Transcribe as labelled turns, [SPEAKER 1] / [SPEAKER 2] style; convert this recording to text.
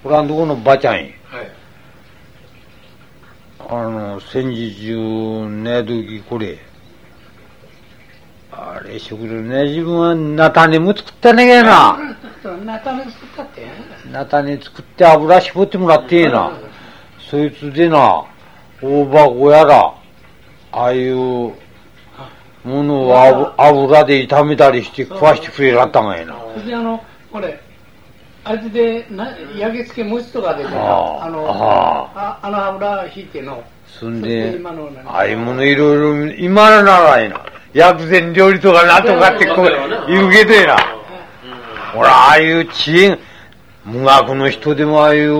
[SPEAKER 1] これはどこのばちゃんや。
[SPEAKER 2] はい。
[SPEAKER 1] 戦時中、ねどきこれ。あれ、食料ね、自分は菜種も作ったねえな。
[SPEAKER 2] 菜種作ったって。
[SPEAKER 1] 菜種作って油絞ってもらってえな。そいつでな、大箱やら、ああいうものを油で炒めたりして食わしてくれらったがえな。
[SPEAKER 2] それでこれ、あれで、焼き付け餅とかでね、油引いての。
[SPEAKER 1] そんで、ああいうものいろいろ、今ならえな。薬膳料理とかなんとかってこう言うけどえな。ほら、ああいう知恵、無学の人でもああいう